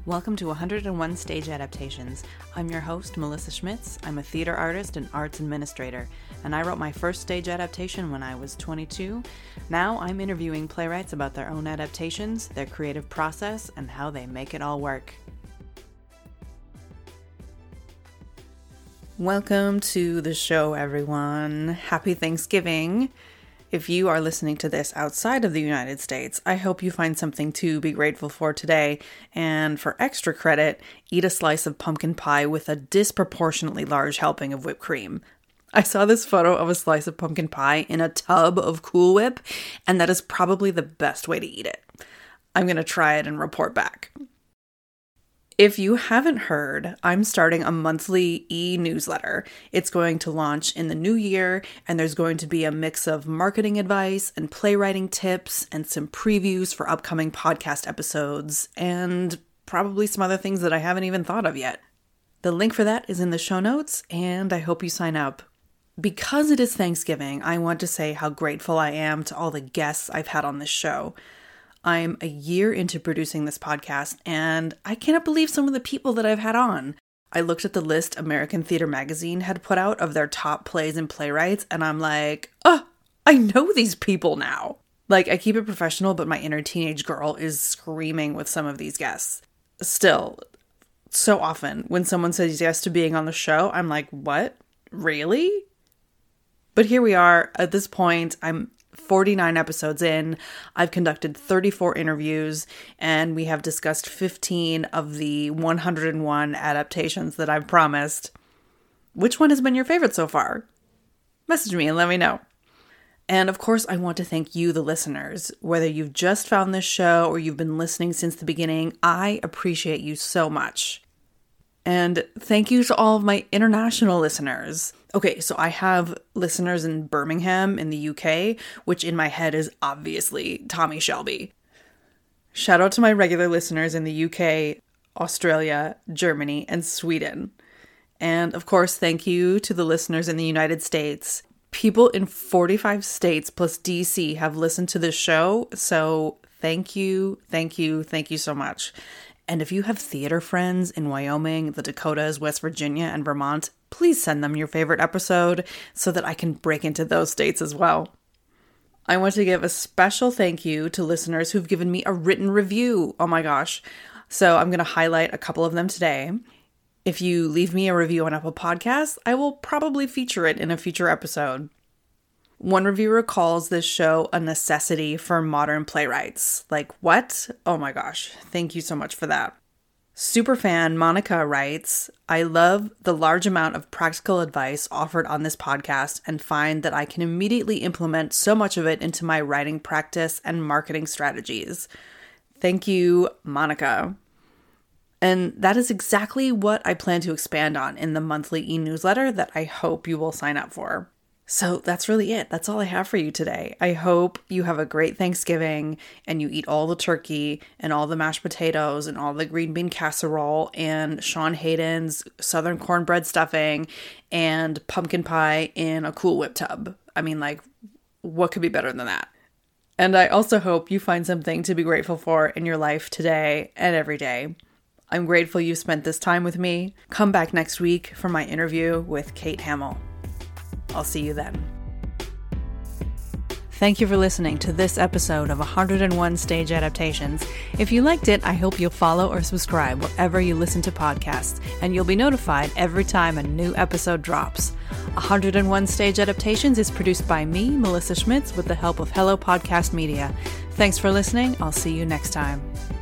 Welcome to 101 Stage Adaptations. I'm your host, Melissa Schmitz. I'm a theater artist and arts administrator, and I wrote my first stage adaptation when I was 22. Now I'm interviewing playwrights about their own adaptations, their creative process, and how they make it all work. Welcome to the show, everyone. Happy Thanksgiving. If you are listening to this outside of the United States, I hope you find something to be grateful for today. And for extra credit, eat a slice of pumpkin pie with a disproportionately large helping of whipped cream. I saw this photo of a slice of pumpkin pie in a tub of Cool Whip, and that is probably the best way to eat it. I'm going to try it and report back. If you haven't heard, I'm starting a monthly e-newsletter. It's going to launch in the new year, and there's going to be a mix of marketing advice and playwriting tips and some previews for upcoming podcast episodes and probably some other things that I haven't even thought of yet. The link for that is in the show notes, and I hope you sign up. Because it is Thanksgiving, I want to say how grateful I am to all the guests I've had on this show. I'm a year into producing this podcast, and I cannot believe some of the people that I've had on. I looked at the list American Theater Magazine had put out of their top plays and playwrights, and I'm like, oh, I know these people now. Like, I keep it professional, but my inner teenage girl is screaming with some of these guests. Still, so often, when someone says yes to being on the show, I'm like, what? Really? But here we are. At this point, I'm 49 episodes in. I've conducted 34 interviews, and we have discussed 15 of the 101 adaptations that I've promised. Which one has been your favorite so far? Message me and let me know. And of course, I want to thank you, the listeners. Whether you've just found this show or you've been listening since the beginning, I appreciate you so much. And thank you to all of my international listeners. Okay, so I have listeners in Birmingham in the UK, which in my head is obviously Tommy Shelby. Shout out to my regular listeners in the UK, Australia, Germany, and Sweden. And of course, thank you to the listeners in the United States. People in 45 states plus DC have listened to this show, so thank you so much. And if you have theater friends in Wyoming, the Dakotas, West Virginia, and Vermont, please send them your favorite episode so that I can break into those states as well. I want to give a special thank you to listeners who've given me a written review. Oh my gosh. So I'm going to highlight a couple of them today. If you leave me a review on Apple Podcasts, I will probably feature it in a future episode. One reviewer calls this show a necessity for modern playwrights. Like, what? Oh my gosh. Thank you so much for that. Superfan Monica writes, I love the large amount of practical advice offered on this podcast and find that I can immediately implement so much of it into my writing practice and marketing strategies. Thank you, Monica. And that is exactly what I plan to expand on in the monthly e-newsletter that I hope you will sign up for. So that's really it. That's all I have for you today. I hope you have a great Thanksgiving and you eat all the turkey and all the mashed potatoes and all the green bean casserole and Sean Hayden's Southern cornbread stuffing and pumpkin pie in a Cool Whip tub. I mean, like, what could be better than that? And I also hope you find something to be grateful for in your life today and every day. I'm grateful you spent this time with me. Come back next week for my interview with Kate Hamill. I'll see you then. Thank you for listening to this episode of 101 Stage Adaptations. If you liked it, I hope you'll follow or subscribe wherever you listen to podcasts, and you'll be notified every time a new episode drops. 101 Stage Adaptations is produced by me, Melissa Schmitz, with the help of Hello Podcast Media. Thanks for listening. I'll see you next time.